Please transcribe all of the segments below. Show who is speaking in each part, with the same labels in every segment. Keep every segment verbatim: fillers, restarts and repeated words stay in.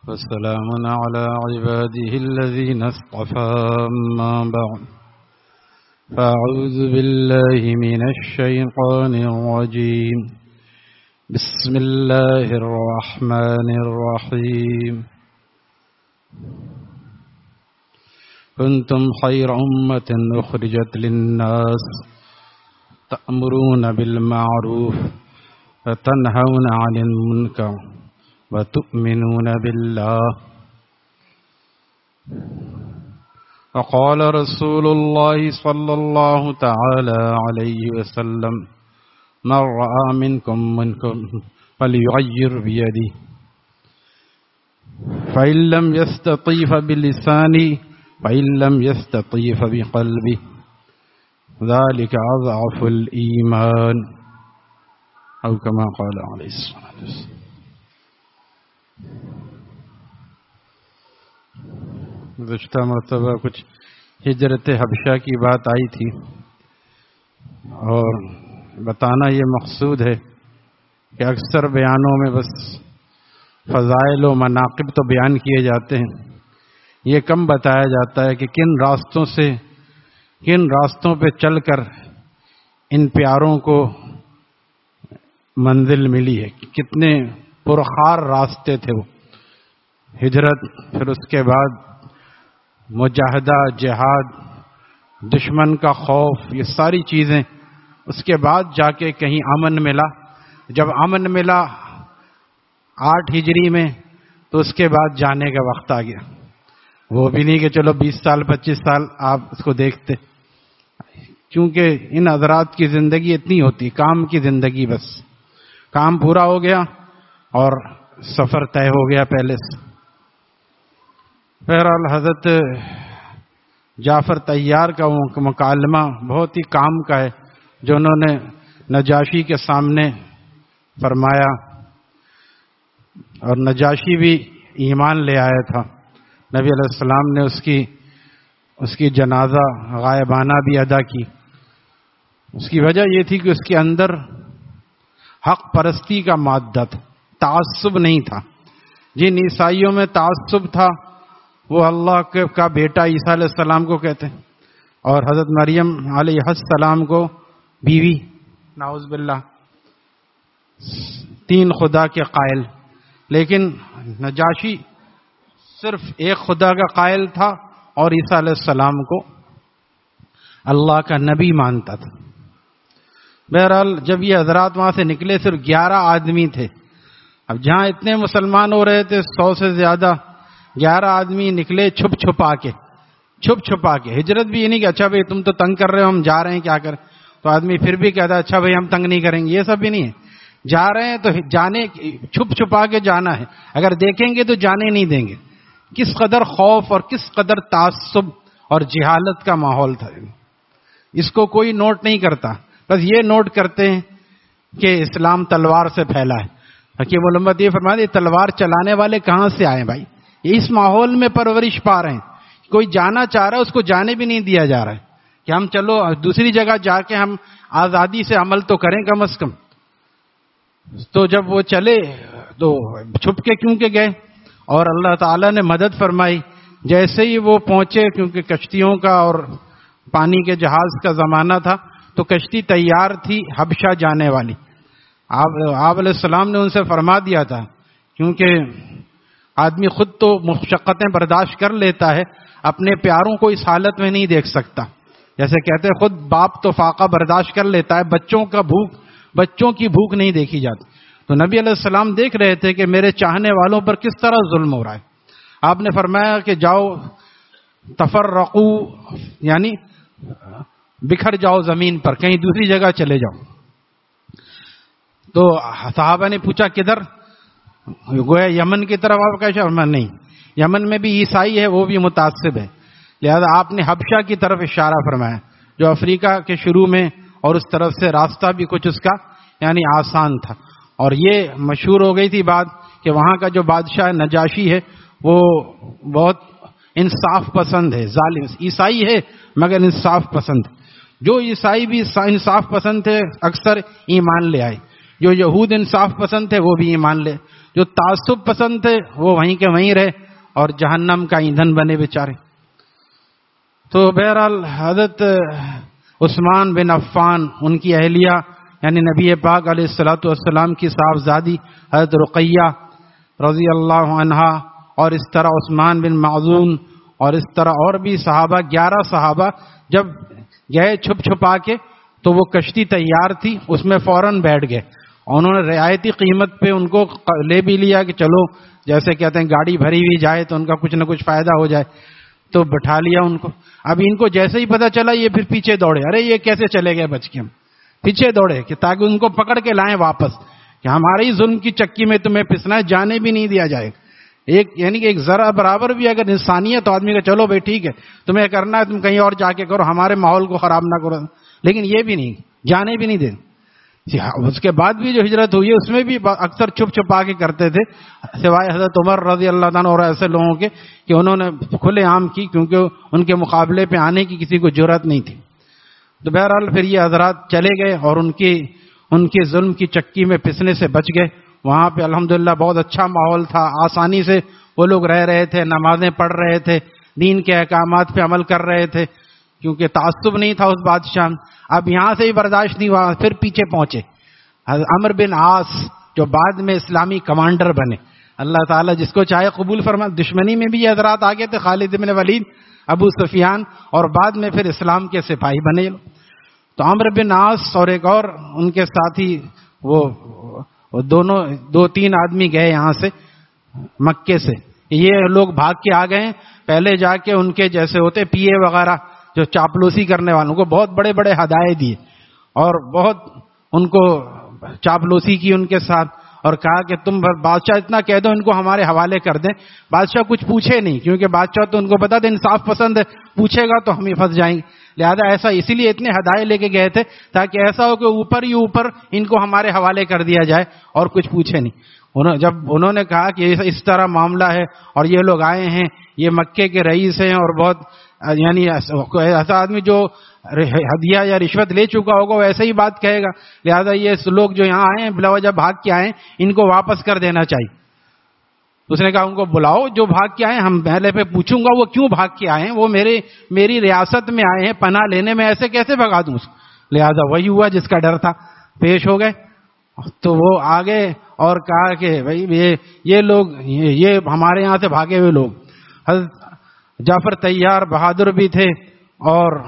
Speaker 1: وسلام على عباده الذين اصطفى أما بعد فأعوذ بالله من الشيطان الرجيم بسم الله الرحمن الرحيم كنتم خير أمة أخرجت للناس تأمرون بالمعروف وتنهون عن المنكر وتؤمنون بالله وقال رسول الله صلى الله تعالى عليه وسلم من رأى منكم منكم فليغير بيده فإن لم يستطع فبلسانه فإن لم يستطع فبقلبه ذلك أضعف الإيمان أو كما قال عليه الصلاة والسلام. گزشتہ مرتبہ کچھ ہجرت حبشہ کی بات آئی تھی اور بتانا یہ مقصود ہے کہ اکثر بیانوں میں بس فضائل و مناقب تو بیان کیے جاتے ہیں، یہ کم بتایا جاتا ہے کہ کن راستوں سے کن راستوں پہ چل کر ان پیاروں کو منزل ملی ہے، کتنے پرخار راستے تھے وہ. ہجرت، پھر اس کے بعد مجاہدہ، جہاد، دشمن کا خوف، یہ ساری چیزیں. اس کے بعد جا کے کہیں امن ملا. جب امن ملا آٹھ ہجری میں تو اس کے بعد جانے کا وقت آ گیا. وہ بھی نہیں کہ چلو بیس سال پچیس سال آپ اس کو دیکھتے، کیونکہ ان حضرات کی زندگی اتنی ہوتی، کام کی زندگی، بس کام پورا ہو گیا اور سفر طے ہو گیا پہلے سے. بہرحال حضرت جعفر طیار کا مکالمہ بہت ہی کام کا ہے جو انہوں نے نجاشی کے سامنے فرمایا، اور نجاشی بھی ایمان لے آیا تھا. نبی علیہ السلام نے اس کی اس کی جنازہ غائبانہ بھی ادا کی. اس کی وجہ یہ تھی کہ اس کے اندر حق پرستی کا مادہ تھا، تعصب نہیں تھا. جن عیسائیوں میں تعصب تھا وہ اللہ کا بیٹا عیسیٰ علیہ السلام کو کہتے ہیں اور حضرت مریم علیہ السلام کو بیوی، نعوذ باللہ، تین خدا کے قائل. لیکن نجاشی صرف ایک خدا کا قائل تھا اور عیسیٰ علیہ السلام کو اللہ کا نبی مانتا تھا. بہرحال جب یہ حضرات وہاں سے نکلے صرف گیارہ آدمی تھے. اب جہاں اتنے مسلمان ہو رہے تھے سو سے زیادہ، گیارہ آدمی نکلے چھپ چھپا کے چھپ چھپا کے ہجرت بھی یہ نہیں کہ اچھا بھائی تم تو تنگ کر رہے ہو ہم جا رہے ہیں کیا کریں، تو آدمی پھر بھی کہتا ہے اچھا بھائی ہم تنگ نہیں کریں گے، یہ سب بھی نہیں ہے. جا رہے ہیں تو جانے چھپ چھپا کے جانا ہے، اگر دیکھیں گے تو جانے نہیں دیں گے. کس قدر خوف اور کس قدر تعصب اور جہالت کا ماحول تھا. اس کو کوئی نوٹ نہیں کرتا، بس یہ نوٹ کرتے ہیں کہ اسلام تلوار سے پھیلا ہے. حکیم الامت یہ فرماتے ہیں تلوار چلانے والے کہاں سے آئے بھائی، اس ماحول میں پرورش پا رہے ہیں. کوئی جانا چاہ رہا ہے اس کو جانے بھی نہیں دیا جا رہا ہے کہ ہم چلو دوسری جگہ جا کے ہم آزادی سے عمل تو کریں کم از کم. تو جب وہ چلے تو چھپ کے کیوں کہ گئے اور اللہ تعالیٰ نے مدد فرمائی. جیسے ہی وہ پہنچے، کیونکہ کشتیوں کا اور پانی کے جہاز کا زمانہ تھا تو کشتی تیار تھی حبشہ جانے والی. آپ علیہ السلام نے ان سے فرما دیا تھا، کیونکہ آدمی خود تو مشقتیں برداشت کر لیتا ہے، اپنے پیاروں کو اس حالت میں نہیں دیکھ سکتا. جیسے کہتے ہیں خود باپ تو فاقہ برداشت کر لیتا ہے، بچوں کا بھوک بچوں کی بھوک نہیں دیکھی جاتی. تو نبی علیہ السلام دیکھ رہے تھے کہ میرے چاہنے والوں پر کس طرح ظلم ہو رہا ہے. آپ نے فرمایا کہ جاؤ تفرقو، یعنی بکھر جاؤ زمین پر، کہیں دوسری جگہ چلے جاؤ. تو صحابہ نے پوچھا کدھر، گویا یمن کی طرف. آپ کا اشارہ نہیں، یمن میں بھی عیسائی ہے وہ بھی متعصب ہے، لہذا آپ نے حبشہ کی طرف اشارہ فرمایا جو افریقہ کے شروع میں، اور اس طرف سے راستہ بھی کچھ اس کا یعنی آسان تھا. اور یہ مشہور ہو گئی تھی بات کہ وہاں کا جو بادشاہ نجاشی ہے وہ بہت انصاف پسند ہے، ظالم عیسائی ہے مگر انصاف پسند. جو عیسائی بھی انصاف پسند تھے اکثر ایمان لے آئے، جو یہود انصاف پسند تھے وہ بھی ایمان لے، جو تعصب پسند تھے وہ وہیں کے وہیں رہے اور جہنم کا ایندھن بنے بیچارے۔ تو بہرحال حضرت عثمان بن عفان، ان کی اہلیہ یعنی نبی پاک علیہ الصلوۃ والسلام کی صاحبزادی حضرت رقیہ رضی اللہ عنہا، اور اس طرح عثمان بن معذون، اور اس طرح اور بھی صحابہ، گیارہ صحابہ جب گئے چھپ چھپا کے تو وہ کشتی تیار تھی، اس میں فوراً بیٹھ گئے، اور انہوں نے رعایتی قیمت پہ ان کو لے بھی لیا کہ چلو جیسے کہتے ہیں گاڑی بھری ہوئی جائے تو ان کا کچھ نہ کچھ فائدہ ہو جائے، تو بٹھا لیا ان کو۔ اب ان کو جیسے ہی پتہ چلا یہ پھر پیچھے دوڑے، ارے یہ کیسے چلے گئے بچ کے، ہم پیچھے دوڑے کہ تاکہ ان کو پکڑ کے لائیں واپس، کہ ہمارے ہی ظلم کی چکی میں تمہیں پسنا ہے، جانے بھی نہیں دیا جائے۔ ایک یعنی کہ ایک ذرا برابر بھی اگر انسانیت تو آدمی کا چلو بھائی ٹھیک ہے تمہیں کرنا ہے تم کہیں اور جا کے کرو، ہمارے ماحول کو خراب نہ کرو، لیکن یہ بھی نہیں، جانے بھی نہیں دیں۔ اس کے بعد بھی جو ہجرت ہوئی ہے اس میں بھی اکثر چھپ چھپا کے کرتے تھے، سوائے حضرت عمر رضی اللہ عنہ اور ایسے لوگوں کے کہ انہوں نے کھلے عام کی، کیونکہ ان کے مقابلے پہ آنے کی کسی کو جرأت نہیں تھی۔ تو بہرحال پھر یہ حضرات چلے گئے اور ان کی ان کے ظلم کی چکی میں پسنے سے بچ گئے۔ وہاں پہ الحمدللہ بہت اچھا ماحول تھا، آسانی سے وہ لوگ رہ رہے تھے، نمازیں پڑھ رہے تھے، دین کے احکامات پہ عمل کر رہے تھے، کیونکہ تعصب نہیں تھا اس بادشاہ۔ اب یہاں سے ہی برداشت نہیں ہوا، پھر پیچھے پہنچے عمرو بن عاص جو بعد میں اسلامی کمانڈر بنے، اللہ تعالیٰ جس کو چاہے قبول فرما۔ دشمنی میں بھی یہ حضرات آگے تھے، خالد بن ولید، ابو سفیان، اور بعد میں پھر اسلام کے سپاہی بنے۔ تو عمرو بن عاص اور ایک اور ان کے ساتھی وہ دونوں دو تین آدمی گئے یہاں سے مکے سے، یہ لوگ بھاگ کے آ گئے۔ پہلے جا کے ان کے جیسے ہوتے پی اے وغیرہ جو چاپلوسی کرنے والوں کو بہت بڑے بڑے ہدایے دیے اور بہت ان کو چاپلوسی کی ان کے ساتھ، اور کہا کہ تم بادشاہ اتنا کہہ دو ان کو ہمارے حوالے کر دیں۔ بادشاہ کچھ پوچھے نہیں، کیونکہ بادشاہ تو ان کو پتا تھا انصاف پسند ہے، پوچھے گا تو ہم ہی پھنس جائیں گے، لہذا ایسا اسی لیے اتنے ہدایے لے کے گئے تھے تاکہ ایسا ہو کہ اوپر ہی اوپر ان کو ہمارے حوالے کر دیا جائے اور کچھ پوچھے نہیں۔ انہوں جب انہوں نے کہا کہ اس طرح معاملہ ہے اور یہ لوگ آئے ہیں، یہ مکے کے رئیس ہیں اور بہت یعنی ایسا آدمی جو ہدیہ یا رشوت لے چکا ہوگا وہ ایسے ہی بات کہے گا، لہذا یہ لوگ جو یہاں آئے ہیں بلا وجہ بھاگ کے آئے ان کو واپس کر دینا چاہیے۔ اس نے کہا ان کو بلاؤ جو بھاگ کے آئے، ہم پہلے پہ پوچھوں گا وہ کیوں بھاگ کے آئے ہیں، وہ میرے میری ریاست میں آئے ہیں پناہ لینے، میں ایسے کیسے بھگا دوں اس کو؟ لہذا وہی ہوا جس کا ڈر تھا، پیش ہو گئے۔ تو وہ آگے اور کہا کہ بھائی یہ یہ لوگ یہ ہمارے یہاں سے بھاگے ہوئے لوگ۔ حضرت جعفر طیار بہادر بھی تھے اور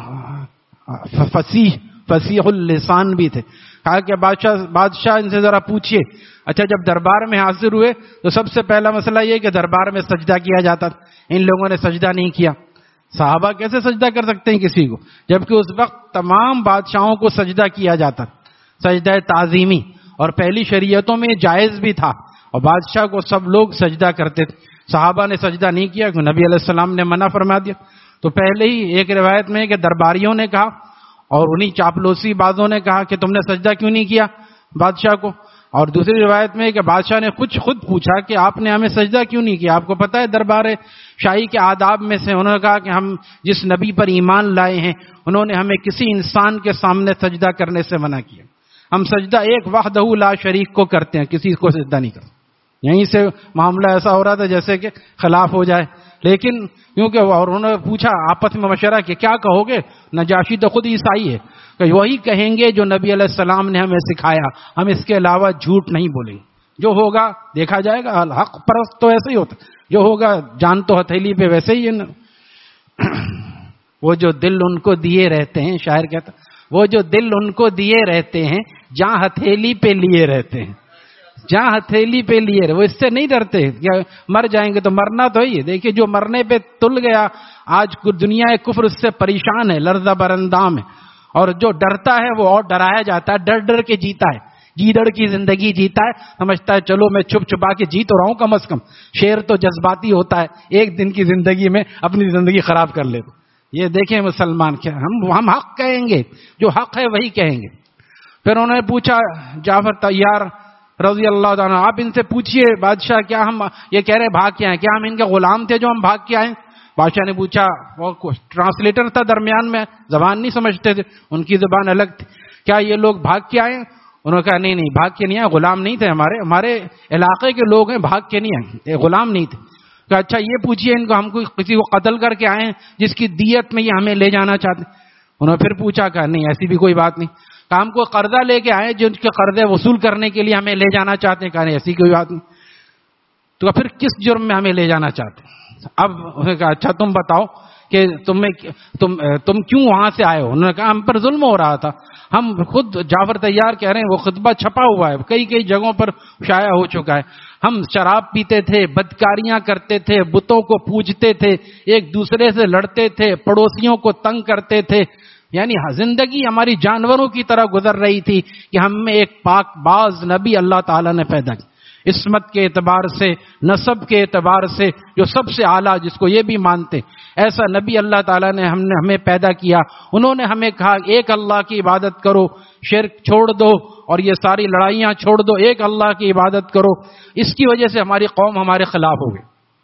Speaker 1: فصیح فصیح اللسان بھی تھے، کہا کہ بادشاہ بادشاہ ان سے ذرا پوچھئے۔ اچھا جب دربار میں حاضر ہوئے تو سب سے پہلا مسئلہ یہ کہ دربار میں سجدہ کیا جاتا تھا، ان لوگوں نے سجدہ نہیں کیا۔ صحابہ کیسے سجدہ کر سکتے ہیں کسی کو، جبکہ اس وقت تمام بادشاہوں کو سجدہ کیا جاتا، سجدہ تعظیمی، اور پہلی شریعتوں میں جائز بھی تھا اور بادشاہ کو سب لوگ سجدہ کرتے تھے۔ صحابہ نے سجدہ نہیں کیا کیونکہ نبی علیہ السلام نے منع فرما دیا۔ تو پہلے ہی ایک روایت میں کہ درباریوں نے کہا اور انہی چاپلوسی بازوں نے کہا کہ تم نے سجدہ کیوں نہیں کیا بادشاہ کو، اور دوسری روایت میں کہ بادشاہ نے کچھ خود پوچھا کہ آپ نے ہمیں سجدہ کیوں نہیں کیا، آپ کو پتہ ہے دربار شاہی کے آداب میں سے انہوں نے کہا کہ ہم جس نبی پر ایمان لائے ہیں انہوں نے ہمیں کسی انسان کے سامنے سجدہ کرنے سے منع کیا، ہم سجدہ ایک وحدہ لا شریک کو کرتے ہیں، کسی کو سجدہ نہیں کرتے۔ یہیں سے معاملہ ایسا ہو رہا تھا جیسے کہ خلاف ہو جائے، لیکن کیونکہ اور انہوں نے پوچھا آپس میں مشورہ کہ کیا کہو گے، نجاشی تو خود عیسائی ہے کہ وہی کہیں گے جو نبی علیہ السلام نے ہمیں سکھایا، ہم اس کے علاوہ جھوٹ نہیں بولیں گے، جو ہوگا دیکھا جائے گا، حق پرست تو ایسے ہی ہوتا، جو ہوگا جان تو ہتھیلی پہ ویسے ہی ہے۔ وہ جو دل ان کو دیے رہتے ہیں، شاعر کہتا وہ جو دل ان کو دیے رہتے ہیں جہاں ہتھیلی پہ لیے رہتے ہیں، جہاں ہتھیلی پہ لیے رہے، وہ اس سے نہیں ڈرتے کہ مر جائیں گے، تو مرنا تو ہی ہے۔ دیکھیے جو مرنے پہ تل گیا، آج دنیا کفر اس سے پریشان ہے، لرزہ برندام ہے، اور جو ڈرتا ہے وہ اور ڈرایا جاتا ہے، ڈر ڈر کے جیتا ہے، گیدڑ کی زندگی جیتا ہے، سمجھتا ہے چلو میں چھپ چھپا کے جی تو رہا ہوں کم از کم، شیر تو جذباتی ہوتا ہے، ایک دن کی زندگی میں اپنی زندگی خراب کر لیتا۔ یہ دیکھیں مسلمان کیا ہم ہم حق کہیں گے، جو حق ہے وہی کہیں گے۔ پھر انہوں نے پوچھا جعفر طیار رضی اللہ عنہ، آپ ان سے پوچھئے بادشاہ کیا ہم یہ کہہ رہے بھاگ کے آئے، کیا ہم ان کے غلام تھے جو ہم بھاگ کے آئے؟ بادشاہ نے پوچھا، وہ ٹرانسلیٹر تھا درمیان میں، زبان نہیں سمجھتے تھے، ان کی زبان الگ تھی، کیا یہ لوگ بھاگ کے آئے؟ انہوں نے کہا نہیں نہیں بھاگ کے نہیں آئے, غلام نہیں تھے ہمارے, ہمارے علاقے کے لوگ ہیں, بھاگ کے نہیں آئے, غلام نہیں تھے. کہ اچھا یہ پوچھیے ان کو, ہم کو کسی کو قتل کر کے آئے ہیں جس کی دیت میں یہ ہمیں لے جانا چاہتے ہیں. انہوں نے پھر پوچھا, کہا نہیں ایسی بھی کوئی بات نہیں. کہ ہم کو قرضہ لے کے آئے جن کے قرضے وصول کرنے کے لیے ہمیں لے جانا چاہتے ہیں. کہا نہیں ایسی کوئی بات نہیں. تو پھر کس جرم میں ہمیں لے جانا چاہتے ہیں؟ اب انہوں نے کہا اچھا تم بتاؤ کہ تمہیں تم تم کیوں وہاں سے آئے ہو؟ انہوں نے کہا ہم پر ظلم ہو رہا تھا. ہم خود جعفر طیار کہہ رہے ہیں, وہ خطبہ چھپا ہوا ہے, کئی کئی جگہوں پر شائع ہو چکا ہے. ہم شراب پیتے تھے, بدکاریاں کرتے تھے, بتوں کو پوجتے تھے, ایک دوسرے سے لڑتے تھے, پڑوسیوں کو تنگ کرتے تھے. یعنی زندگی ہماری جانوروں کی طرح گزر رہی تھی کہ ہم میں ایک پاک باز نبی اللہ تعالیٰ نے پیدا کیا. عصمت کے اعتبار سے, نسب کے اعتبار سے جو سب سے اعلیٰ, جس کو یہ بھی مانتے, ایسا نبی اللہ تعالیٰ نے ہم نے ہمیں پیدا کیا. انہوں نے ہمیں کہا ایک اللہ کی عبادت کرو, شرک چھوڑ دو اور یہ ساری لڑائیاں چھوڑ دو, ایک اللہ کی عبادت کرو. اس کی وجہ سے ہماری قوم ہمارے خلاف ہو گئی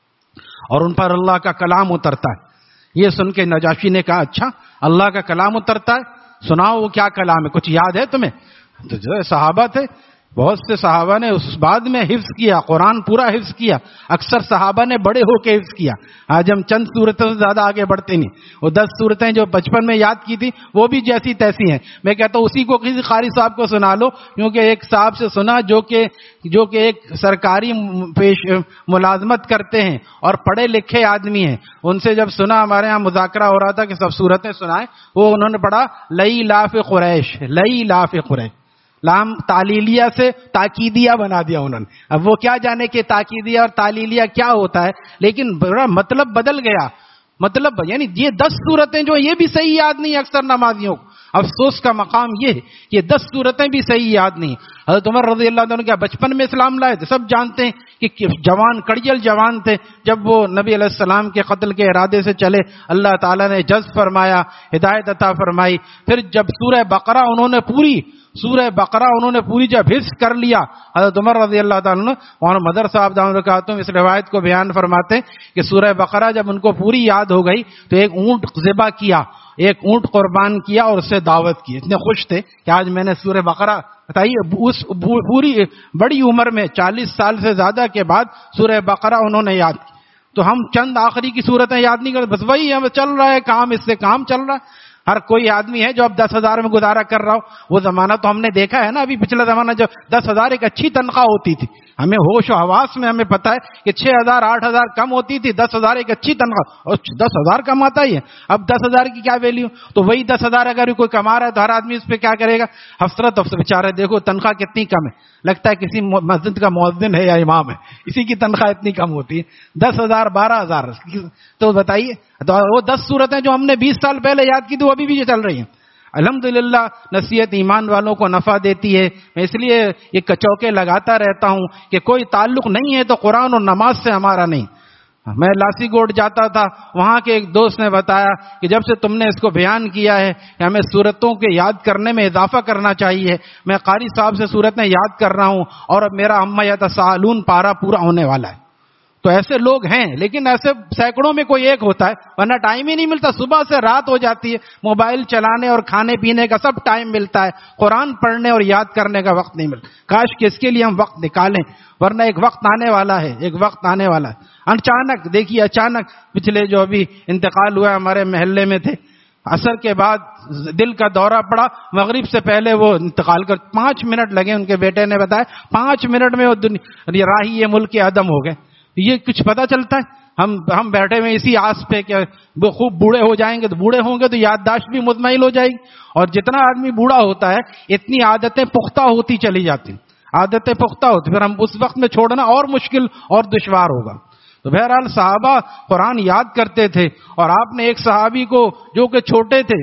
Speaker 1: اور ان پر اللہ کا کلام اترتا ہے. یہ سن کے نجاشی نے کہا اچھا اللہ کا کلام اترتا ہے, سناؤ وہ کیا کلام ہے, کچھ یاد ہے تمہیں؟ تو جو صحابہ تھے, بہت سے صحابہ نے اس بعد میں حفظ کیا, قرآن پورا حفظ کیا. اکثر صحابہ نے بڑے ہو کے حفظ کیا. آج ہم چند صورتوں سے زیادہ آگے بڑھتے نہیں. وہ دس صورتیں جو بچپن میں یاد کی تھی وہ بھی جیسی تیسی ہیں. میں کہتا ہوں اسی کو کسی قاری صاحب کو سنا لو, کیونکہ ایک صاحب سے سنا جو کہ جو کہ ایک سرکاری پیش ملازمت کرتے ہیں اور پڑھے لکھے آدمی ہیں. ان سے جب سنا, ہمارے ہاں مذاکرہ ہو رہا تھا کہ سب صورتیں سنائیں, وہ انہوں نے پڑھا لئی لاف قریش, لئی لاف قریش. لام تعلیلیہ سے تاکیدیہ بنا دیا انہوں نے. اب وہ کیا جانے کہ تاکیدیہ اور تعلیلیہ کیا ہوتا ہے, لیکن بڑا مطلب بدل گیا. مطلب یعنی یہ دس صورتیں جو یہ بھی صحیح یاد نہیں اکثر نمازیوں کو. افسوس کا مقام یہ ہے کہ دس صورتیں بھی صحیح یاد نہیں. حضرت عمر رضی اللہ عنہ کیا بچپن میں اسلام لائے تھے؟ سب جانتے ہیں کہ جوان کڑیل جوان تھے جب وہ نبی علیہ السلام کے قتل کے ارادے سے چلے. اللہ تعالیٰ نے جذب فرمایا, ہدایت عطا فرمائی. پھر جب سورہ بقرہ انہوں نے پوری سورہ بقرہ انہوں نے پوری جب حفظ کر لیا, حضرت عمر رضی اللہ تعالیٰ عنہ اور مدر صاحب دامن برکاتہم اس روایت کو بیان فرماتے کہ سورہ بقرہ جب ان کو پوری یاد ہو گئی تو ایک اونٹ ذبح کیا, ایک اونٹ قربان کیا اور اسے دعوت کی. اتنے خوش تھے کہ آج میں نے سورہ بقرہ, بتائیے اس پوری بڑی عمر میں چالیس سال سے زیادہ کے بعد سورہ بقرہ انہوں نے یاد کی. تو ہم چند آخری کی صورتیں یاد نہیں کرتے, بس وہی ہمیں چل رہا ہے کام, اس سے کام چل رہا ہے. ہر کوئی آدمی ہے جو اب دس ہزار میں گزارا کر رہا ہو. وہ زمانہ تو ہم نے دیکھا ہے نا, ابھی پچھلا زمانہ جب دس ہزار ایک اچھی تنخواہ ہوتی تھی, ہمیں ہوش و حواس میں ہمیں پتا ہے کہ چھ ہزار آٹھ ہزار کم ہوتی تھی, دس ہزار ایک اچھی تنخواہ, اور دس ہزار کماتا ہی ہے. اب دس ہزار کی کیا ویلیو؟ تو وہی دس ہزار اگر کوئی کما رہا ہے تو ہر آدمی اس پہ کیا کرے گا؟ حسرت افسوس, بیچارے دیکھو تنخواہ کتنی کم ہے, لگتا ہے کسی مسجد کا مؤذن ہے یا امام ہے, اسی کی تنخواہ اتنی کم ہوتی ہے, دس ہزار بارہ ہزار. تو بتائیے, تو وہ دس صورتیں جو ہم نے بیس سال پہلے یاد کی تھی وہ ابھی بھی چل رہی ہیں. الحمدللہ نصیحت ایمان والوں کو نفع دیتی ہے. میں اس لیے یہ کچوکے لگاتا رہتا ہوں کہ کوئی تعلق نہیں ہے تو قرآن اور نماز سے ہمارا نہیں. میں لاسی گوٹ جاتا تھا, وہاں کے ایک دوست نے بتایا کہ جب سے تم نے اس کو بیان کیا ہے کہ ہمیں صورتوں کے یاد کرنے میں اضافہ کرنا چاہیے, میں قاری صاحب سے صورتیں یاد کر رہا ہوں اور اب میرا اما یتساءلون پارا پورا ہونے والا ہے. تو ایسے لوگ ہیں, لیکن ایسے سینکڑوں میں کوئی ایک ہوتا ہے, ورنہ ٹائم ہی نہیں ملتا. صبح سے رات ہو جاتی ہے, موبائل چلانے اور کھانے پینے کا سب ٹائم ملتا ہے, قرآن پڑھنے اور یاد کرنے کا وقت نہیں ملتا. کاش کہ اس کے لیے ہم وقت نکالیں, ورنہ ایک وقت آنے والا ہے, ایک وقت آنے والا ہے. اچانک دیکھیے, اچانک پچھلے جو ابھی انتقال ہوا ہمارے محلے میں تھے, عصر کے بعد دل کا دورہ پڑا, مغرب سے پہلے وہ انتقال کر, پانچ منٹ لگے, ان کے بیٹے نے بتایا پانچ منٹ میں وہ راہی یہ ملک کے عدم ہو گئے. یہ کچھ پتا چلتا ہے؟ ہم ہم بیٹھے ہوئے اسی آس پہ کہ وہ خوب بوڑھے ہو جائیں گے, تو بوڑھے ہوں گے تو یادداشت بھی مطمئن ہو جائے گی, اور جتنا آدمی بوڑھا ہوتا ہے اتنی عادتیں پختہ ہوتی چلی جاتی, عادتیں پختہ ہوتی, پھر ہم اس وقت میں چھوڑنا اور مشکل اور دشوار ہوگا. تو بہرحال صحابہ قرآن یاد کرتے تھے, اور آپ نے ایک صحابی کو جو کہ چھوٹے تھے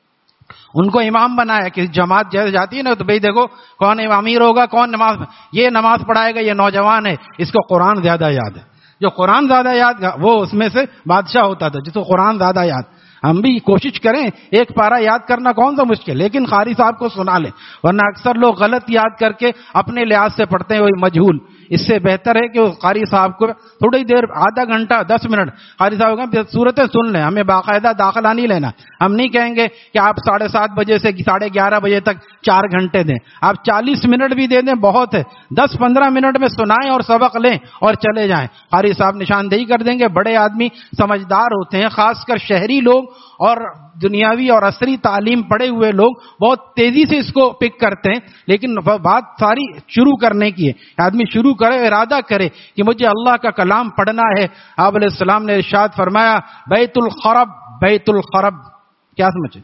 Speaker 1: ان کو امام بنایا کہ جماعت جیسے جاتی ہے نا, تو بھئی دیکھو کون امیر ہوگا, کون نماز, یہ نماز پڑھائے گا, یہ نوجوان ہے, اس کو قرآن زیادہ یاد ہے. جو قرآن زیادہ یاد وہ اس میں سے بادشاہ ہوتا تھا, جس کو قرآن زیادہ یاد. ہم بھی کوشش کریں، ایک پارا یاد کرنا کون سا مشکل، لیکن قاری صاحب کو سنا لیں، ورنہ اکثر لوگ غلط یاد کر کے اپنے لحاظ سے پڑھتے ہیں وہی مجہول۔ اس سے بہتر ہے کہ اس قاری صاحب کو تھوڑی دیر، آدھا گھنٹہ، دس منٹ قاری صاحب کا صورتیں سن لیں، ہمیں باقاعدہ داخلہ نہیں لینا۔ ہم نہیں کہیں گے کہ آپ ساڑھے سات بجے سے ساڑھے گیارہ بجے تک چار گھنٹے دیں، آپ چالیس منٹ بھی دے دیں بہت ہے، دس پندرہ منٹ میں سنائیں اور سبق لیں اور چلے جائیں۔ قاری صاحب نشاندہی کر دیں گے۔ بڑے آدمی سمجھدار ہوتے ہیں، خاص کر شہری لوگ اور دنیاوی اور عصری تعلیم پڑھے ہوئے لوگ بہت تیزی سے اس کو پک کرتے ہیں، لیکن بات ساری شروع کرنے کی ہے۔ آدمی شروع کرے، ارادہ کرے کہ مجھے اللہ کا کلام پڑھنا ہے۔ آپ علیہ السلام نے ارشاد فرمایا بیت الخرب، بیت الخرب کیا سمجھے؟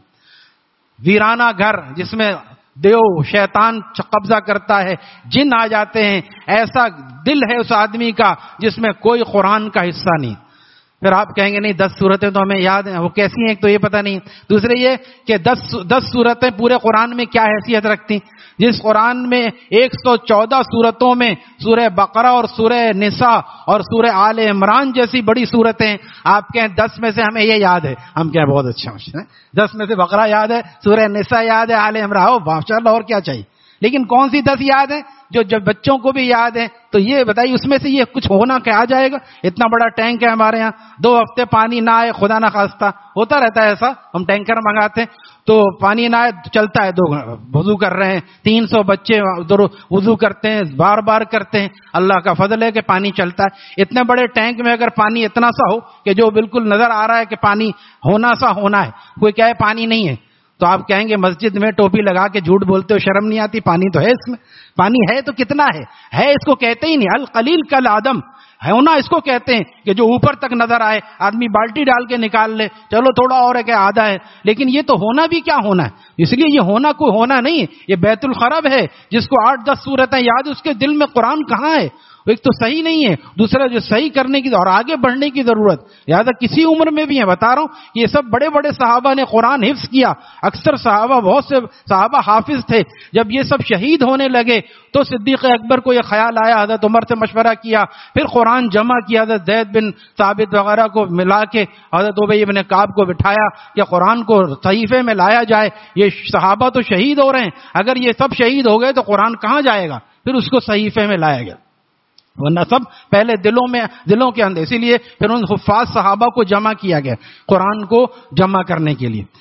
Speaker 1: ویرانہ گھر جس میں دیو شیطان قبضہ کرتا ہے، جن آ جاتے ہیں، ایسا دل ہے اس آدمی کا جس میں کوئی قرآن کا حصہ نہیں۔ پھر آپ کہیں گے نہیں دس صورتیں تو ہمیں یاد ہیں، وہ کیسی ہیں ایک تو یہ پتہ نہیں، دوسرے یہ کہ دس دس صورتیں پورے قرآن میں کیا حیثیت رکھتی؟ جس قرآن میں ایک سو چودہ صورتوں میں سورہ بقرہ اور سورہ نساء اور سورہ آل عمران جیسی بڑی صورتیں، آپ کہیں دس میں سے ہمیں یہ یاد ہے، ہم کہیں بہت اچھا ہیں، دس میں سے بقرہ یاد ہے، سورہ نساء یاد ہے، آل عمران، ہو ماشاء اللہ، اور کیا چاہیے؟ لیکن کون سی دس یاد ہے جو جب بچوں کو بھی یاد ہے؟ تو یہ بتائیے اس میں سے یہ کچھ ہونا کیا آ جائے گا؟ اتنا بڑا ٹینک ہے ہمارے یہاں، دو ہفتے پانی نہ آئے، خدا نہ خواستہ ہوتا رہتا ہے ایسا، ہم ٹینکر منگاتے ہیں تو پانی نہ آئے چلتا ہے، دو وضو کر رہے ہیں، تین سو بچے ادھر وضو کرتے ہیں، بار بار کرتے ہیں، اللہ کا فضل ہے کہ پانی چلتا ہے۔ اتنے بڑے ٹینک میں اگر پانی اتنا سا ہو کہ جو بالکل نظر آ رہا ہے کہ پانی ہونا سا ہونا ہے، کوئی کہے پانی نہیں ہے تو آپ کہیں گے مسجد میں ٹوپی لگا کے جھوٹ بولتے ہو، شرم نہیں آتی؟ پانی تو ہے اس میں، پانی ہے تو کتنا ہے؟ ہے اس کو کہتے ہی نہیں، القلیل کالعدم، ہونا اس کو کہتے ہیں کہ جو اوپر تک نظر آئے، آدمی بالٹی ڈال کے نکال لے، چلو تھوڑا اور ہے کہ آدھا ہے، لیکن یہ تو ہونا بھی کیا ہونا ہے؟ اس لیے یہ ہونا کوئی ہونا نہیں ہے، یہ بیت الخرب ہے۔ جس کو آٹھ دس صورتیں یاد، اس کے دل میں قرآن کہاں ہے؟ ایک تو صحیح نہیں ہے، دوسرا جو صحیح کرنے کی اور آگے بڑھنے کی ضرورت، لہٰذا کسی عمر میں بھی ہے۔ بتا رہا ہوں یہ سب بڑے بڑے صحابہ نے قرآن حفظ کیا، اکثر صحابہ، بہت سے صحابہ حافظ تھے۔ جب یہ سب شہید ہونے لگے تو صدیق اکبر کو یہ خیال آیا، حضرت عمر سے مشورہ کیا، پھر قرآن جمع کیا، حضرت زید بن ثابت وغیرہ کو ملا کے حضرت ابی بن کعب کو بٹھایا کہ قرآن کو صحیفے میں لایا جائے۔ یہ صحابہ تو شہید ہو رہے ہیں، اگر یہ سب شہید ہو گئے تو قرآن کہاں جائے گا؟ پھر اس کو صحیفے میں لایا گیا، ورنہ سب پہلے دلوں میں، دلوں کے اندر، اسی لیے پھر ان حفاظ صحابہ کو جمع کیا گیا قرآن کو جمع کرنے کے لیے۔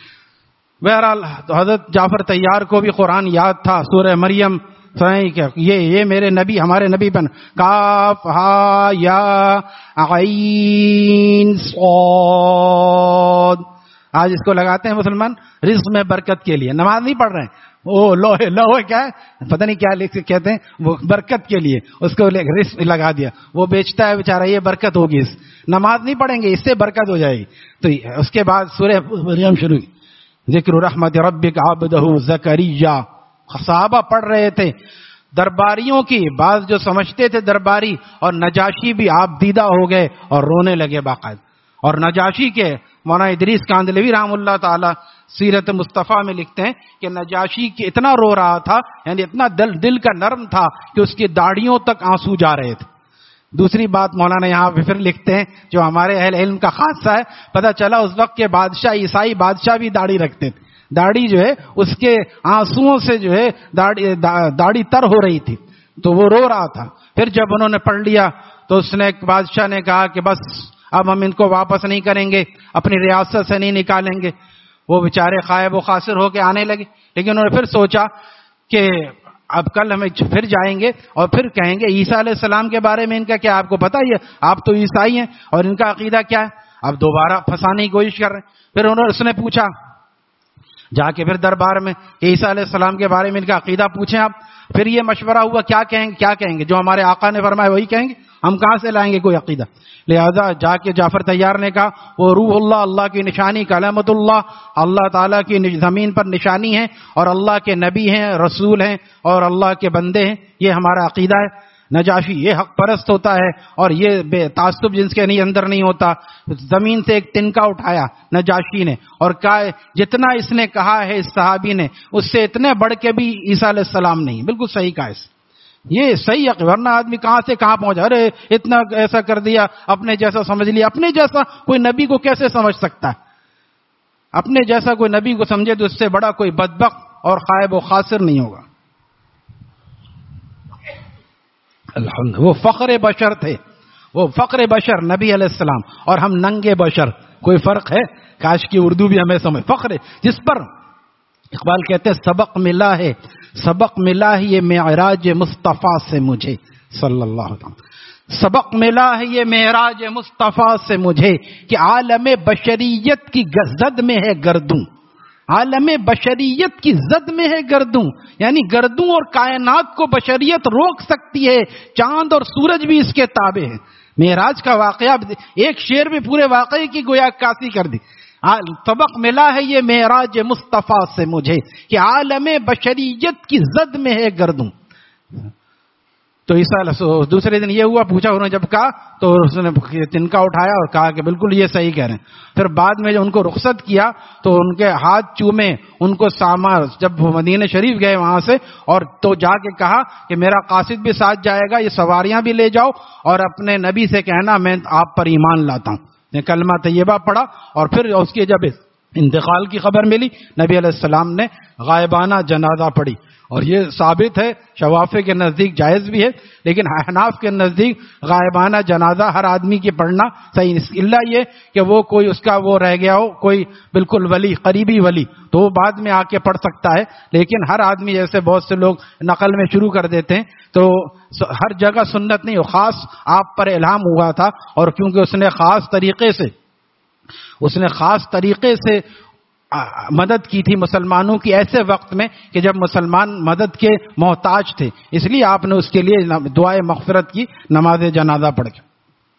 Speaker 1: بہرحال حضرت جعفر طیار کو بھی قرآن یاد تھا، سورہ مریم، یہ یہ میرے نبی، ہمارے نبی بن کاف ہا یا عین صاد، آج اس کو لگاتے ہیں مسلمان رزق میں برکت کے لیے، نماز نہیں پڑھ رہے ہیں، وہ لوہے لوہے کیا ہے پتہ نہیں کیا لکھ کہتے ہیں، وہ برکت کے لیے اس کو رزق لگا دیا، وہ بیچتا ہے بیچارہ، یہ برکت ہوگی، اس نماز نہیں پڑھیں گے اس سے برکت ہو جائے گی۔ تو اس کے بعد سورہ مریم شروع، ذکر رحمت ربک عبدہ زکریا، صحابہ پڑھ رہے تھے درباریوں کی، بعض جو سمجھتے تھے درباری، اور نجاشی بھی آپ دیدہ ہو گئے اور رونے لگے باقاعدہ۔ اور نجاشی کے مولانا ادریس کاندھلوی رحم اللہ تعالی سیرت مصطفیٰ میں لکھتے ہیں کہ نجاشی کی اتنا رو رہا تھا، یعنی اتنا دل دل کا نرم تھا کہ اس کی داڑھیوں تک آنسو جا رہے تھے۔ دوسری بات مولانا یہاں پہ پھر لکھتے ہیں جو ہمارے اہل علم کا خاصہ ہے، پتہ چلا اس وقت کے بادشاہ، عیسائی بادشاہ بھی داڑھی رکھتے تھے، داڑھی جو ہے اس کے آنسوؤں سے جو ہے داڑھی داڑھی تر ہو رہی تھی، تو وہ رو رہا تھا۔ پھر جب انہوں نے پڑھ لیا تو اس نے بادشاہ نے کہا کہ بس اب ہم ان کو واپس نہیں کریں گے، اپنی ریاست سے نہیں نکالیں گے۔ وہ بیچارے خائب و خاسر ہو کے آنے لگے، لیکن انہوں نے پھر سوچا کہ اب کل ہمیں پھر جائیں گے اور پھر کہیں گے عیسیٰ علیہ السلام کے بارے میں ان کا کیا آپ کو پتہ ہی ہے، آپ تو عیسائی ہیں اور ان کا عقیدہ کیا ہے، اب دوبارہ پھنسانے کی کوشش کر رہے ہیں۔ پھر انہوں نے اس نے پوچھا جا کے پھر دربار میں کہ عیسیٰ علیہ السلام کے بارے میں ان کا عقیدہ پوچھیں آپ۔ پھر یہ مشورہ ہوا کیا کہیں گے، کیا کہیں گے، جو ہمارے آقا نے فرمایا وہی کہیں گے، ہم کہاں سے لائیں گے کوئی عقیدہ۔ لہذا جا کے جعفر طیار نے کہا وہ روح اللہ، اللہ کی نشانی، کلمۃ اللہ، اللہ تعالیٰ کی زمین پر نشانی ہے، اور اللہ کے نبی ہیں، رسول ہیں اور اللہ کے بندے ہیں، یہ ہمارا عقیدہ ہے۔ نجاشی یہ حق پرست ہوتا ہے اور یہ بے تعصب جنس کے نہیں اندر نہیں ہوتا۔ زمین سے ایک تنکا اٹھایا نجاشی نے اور کہا جتنا اس نے کہا ہے اس صحابی نے اس سے اتنے بڑھ کے بھی عیسیٰ علیہ السلام نہیں، بالکل صحیح کہا اس، یہ صحیح ہے، ورنہ آدمی کہاں سے کہاں پہنچا، ارے اتنا ایسا کر دیا، اپنے جیسا سمجھ لیا، اپنے جیسا کوئی نبی کو کیسے سمجھ سکتا ہے؟ اپنے جیسا کوئی نبی کو سمجھے تو اس سے بڑا کوئی بدبخت اور خائب و خاسر نہیں ہوگا. الحمد وہ فخر بشر تھے، وہ فخر بشر نبی علیہ السلام، اور ہم ننگے بشر. کوئی فرق ہے؟ کاش کی اردو بھی ہمیں سمجھ. فخر جس پر اقبال کہتے ہیں سبق ملا ہے، سبق ملا ہے یہ معراج مصطفیٰ سے مجھے صلی اللہ علیہ وسلم. سبق ملا ہے یہ معراج مصطفیٰ سے مجھے کہ عالم بشریت کی زد میں ہے گردوں، عالم بشریت کی زد میں ہے گردوں، یعنی گردوں اور کائنات کو بشریت روک سکتی ہے، چاند اور سورج بھی اس کے تابع ہیں. معراج کا واقعہ ایک شعر میں پورے واقعے کی گویا عکاسی کر دی. سبق ملا ہے یہ معراج مصطفیٰ سے مجھے کہ عالم بشریت کی زد میں ہے گردوں. تو عیسیٰ دوسرے دن یہ ہوا، پوچھا انہوں نے، جب کہا تو اس نے تنکا اٹھایا اور کہا کہ بالکل یہ صحیح کہہ رہے ہیں. پھر بعد میں جو ان کو رخصت کیا تو ان کے ہاتھ چومے، ان کو ساما، جب مدینہ شریف گئے وہاں سے، اور تو جا کے کہا کہ میرا قاصد بھی ساتھ جائے گا، یہ سواریاں بھی لے جاؤ اور اپنے نبی سے کہنا میں آپ پر ایمان لاتا ہوں. نے کلمہ طیبہ پڑھا اور پھر اس کی جب انتقال کی خبر ملی نبی علیہ السلام نے غائبانہ جنازہ پڑھی. اور یہ ثابت ہے، شوافے کے نزدیک جائز بھی ہے، لیکن احناف کے نزدیک غائبانہ جنازہ ہر آدمی کی پڑھنا صحیح نہیں، الا یہ کہ وہ کوئی اس کا وہ رہ گیا ہو، کوئی بالکل ولی، قریبی ولی، تو وہ بعد میں آ کے پڑھ سکتا ہے. لیکن ہر آدمی، جیسے بہت سے لوگ نقل میں شروع کر دیتے ہیں، تو ہر جگہ سنت نہیں ہو. خاص آپ پر الہام ہوا تھا، اور کیونکہ اس نے خاص طریقے سے اس نے خاص طریقے سے مدد کی تھی مسلمانوں کی ایسے وقت میں کہ جب مسلمان مدد کے محتاج تھے، اس لیے آپ نے اس کے لیے دعائے مغفرت کی، نماز جنازہ پڑھ کے.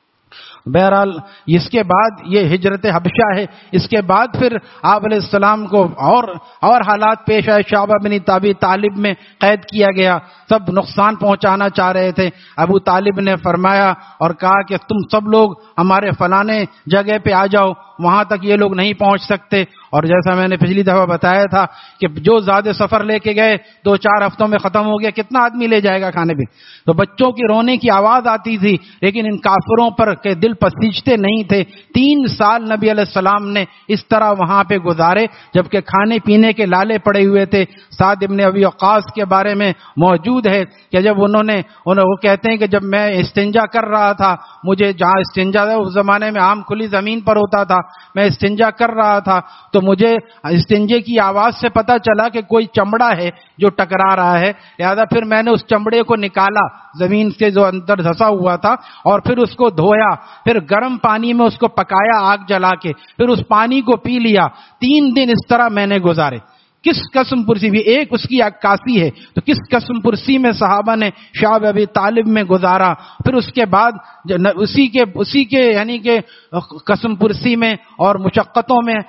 Speaker 1: بہرحال اس کے بعد یہ ہجرت حبشہ ہے. اس کے بعد پھر آپ علیہ السلام کو اور اور حالات پیش آئے. شعبہ بن ابی طالب میں قید کیا گیا، سب نقصان پہنچانا چاہ رہے تھے. ابو طالب نے فرمایا اور کہا کہ تم سب لوگ ہمارے فلانے جگہ پہ آ جاؤ، وہاں تک یہ لوگ نہیں پہنچ سکتے. اور جیسا میں نے پچھلی دفعہ بتایا تھا کہ جو زیادہ سفر لے کے گئے دو چار ہفتوں میں ختم ہو گیا، کتنا آدمی لے جائے گا کھانے پہ. تو بچوں کی رونے کی آواز آتی تھی، لیکن ان کافروں پر کے دل پسیجتے نہیں تھے. تین سال نبی علیہ السلام نے اس طرح وہاں پہ گزارے، جبکہ کھانے پینے کے لالے پڑے ہوئے تھے. سعد ابن ابی وقاص کے بارے میں موجود ہے کہ جب انہوں نے انہوں وہ کہتے ہیں کہ جب میں استنجا کر رہا تھا، مجھے جہاں استنجا اس زمانے میں عام کھلی زمین پر ہوتا تھا، میں استنجا کر رہا تھا تو مجھے استنجے کی آواز سے پتا چلا کہ کوئی چمڑا ہے جو ٹکرا رہا ہے. لہذا پھر میں نے اس چمڑے کو نکالا زمین سے جو اندر دھسا ہوا تھا، اور پھر اس کو دھویا، پھر گرم پانی میں اس کو پکایا آگ جلا کے، پھر اس پانی کو پی لیا. تین دن اس طرح میں نے گزارے. کس قسم پرسی بھی ایک اس کی عکاسی ہے، تو کس قسم پرسی میں صحابہ نے شعب ابی طالب میں گزارا. پھر اس کے بعد اسی کے اسی کے یعنی کہ قسم پرسی میں اور مشقتوں میں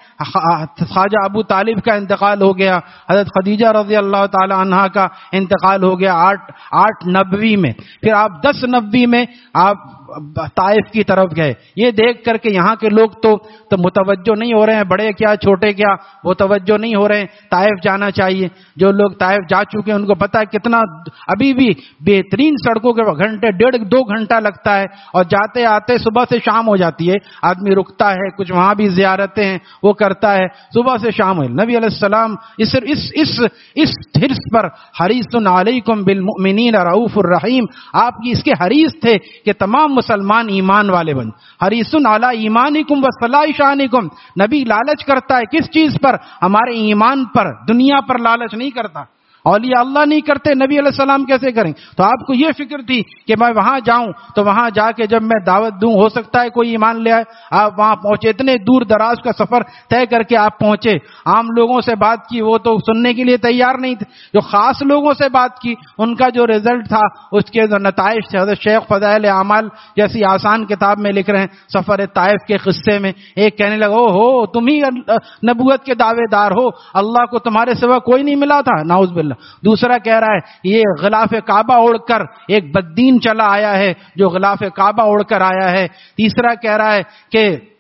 Speaker 1: خواجہ ابو طالب کا انتقال ہو گیا. حضرت خدیجہ رضی اللہ تعالی عنہا کا انتقال ہو گیا آٹھ آٹھ نبوی میں. پھر آپ دس نبوی میں آپ طائف کی طرف گئے. یہ دیکھ کر کے یہاں کے لوگ تو تو متوجہ نہیں ہو رہے ہیں، بڑے کیا چھوٹے کیا متوجہ نہیں ہو رہے ہیں. طائف جانا چاہیے. جو لوگ طائف جا چکے ہیں ان کو پتا ہے کتنا ابھی بھی بہترین سڑکوں کے گھنٹے ڈیڑھ دو گھنٹہ لگتا ہے، اور جاتے آتے صبح سے شام ہو جاتی ہے. آدمی رکتا ہے، کچھ وہاں بھی زیارتیں ہیں وہ کرتا ہے، صبح سے شام ہو. نبی علیہ السلام اس اس اس اس حرص پر حریص علیکم بالمؤمنین رؤوف الرحیم، آپ کی اس کے حریص تھے کہ تمام مسلمان ایمان والے بن. حریص علی ایمانکم وصلاح شانکم. نبی لالچ کرتا ہے کس چیز پر؟ ہمارے ایمان پر، دنیا پر لالچ نہیں کرتا. اولیاء اللہ نہیں کرتے، نبی علیہ السلام کیسے کریں؟ تو آپ کو یہ فکر تھی کہ میں وہاں جاؤں تو وہاں جا کے جب میں دعوت دوں ہو سکتا ہے کوئی ایمان لے آئے. آپ وہاں پہنچے، اتنے دور دراز کا سفر طے کر کے آپ پہنچے. عام لوگوں سے بات کی وہ تو سننے کے لیے تیار نہیں تھے. جو خاص لوگوں سے بات کی ان کا جو رزلٹ تھا، اس کے جو نتائج تھے، حضرت شیخ فضائل اعمال جیسی آسان کتاب میں لکھ رہے ہیں سفر طائف کے قصے میں. ایک کہنے لگا او ہو تم ہی نبوت کے دعوے دار ہو، اللہ کو تمہارے سوا کوئی نہیں ملا تھا، نعوذ باللہ. دوسرا کہہ رہا ہے یہ غلاف کعبہ اوڑھ کر ایک بددین چلا آیا ہے جو غلاف کعبہ اوڑھ کر آیا ہے. تیسرا کہہ رہا ہے کہ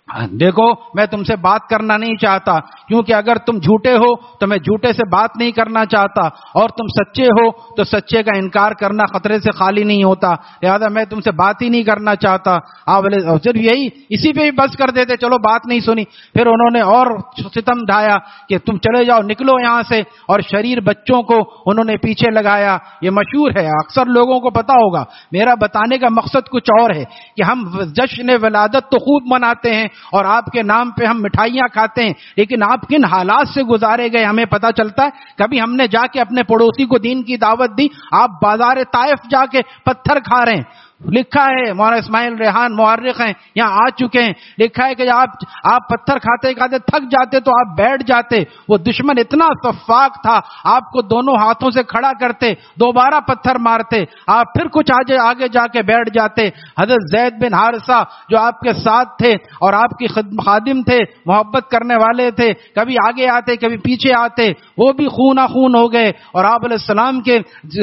Speaker 1: دیکھو میں تم سے بات کرنا نہیں چاہتا، کیونکہ اگر تم جھوٹے ہو تو میں جھوٹے سے بات نہیں کرنا چاہتا، اور تم سچے ہو تو سچے کا انکار کرنا خطرے سے خالی نہیں ہوتا، لہذا میں تم سے بات ہی نہیں کرنا چاہتا۔ آپ صرف یہی اسی پہ ہی بس کر دیتے، چلو بات نہیں سنی۔ پھر انہوں نے اور ستم ڈھایا کہ تم چلے جاؤ، نکلو یہاں سے، اور شریر بچوں کو انہوں نے پیچھے لگایا۔ یہ مشہور ہے، اکثر لوگوں کو پتا ہوگا۔ میرا بتانے کا مقصد کچھ اور ہے کہ ہم جشن ولادت تو خوب مناتے ہیں اور آپ کے نام پہ ہم مٹھائیاں کھاتے ہیں، لیکن آپ کن حالات سے گزارے گئے ہمیں پتہ چلتا ہے۔ کبھی ہم نے جا کے اپنے پڑوسی کو دین کی دعوت دی، آپ بازار طائف جا کے پتھر کھا رہے ہیں۔ لکھا ہے، مولانا اسماعیل ریحان مورخ ہیں، یہاں آ چکے ہیں، لکھا ہے کہ آپ آپ پتھر کھاتے کھاتے تھک جاتے تو آپ بیٹھ جاتے، وہ دشمن اتنا سفاک تھا، آپ کو دونوں ہاتھوں سے کھڑا کرتے، دوبارہ پتھر مارتے، آپ پھر کچھ آگے آگے جا کے بیٹھ جاتے۔ حضرت زید بن حارثہ جو آپ کے ساتھ تھے اور آپ کی خادم تھے، محبت کرنے والے تھے، کبھی آگے آتے کبھی پیچھے آتے، وہ بھی خون خون ہو گئے، اور آپ علیہ السلام کے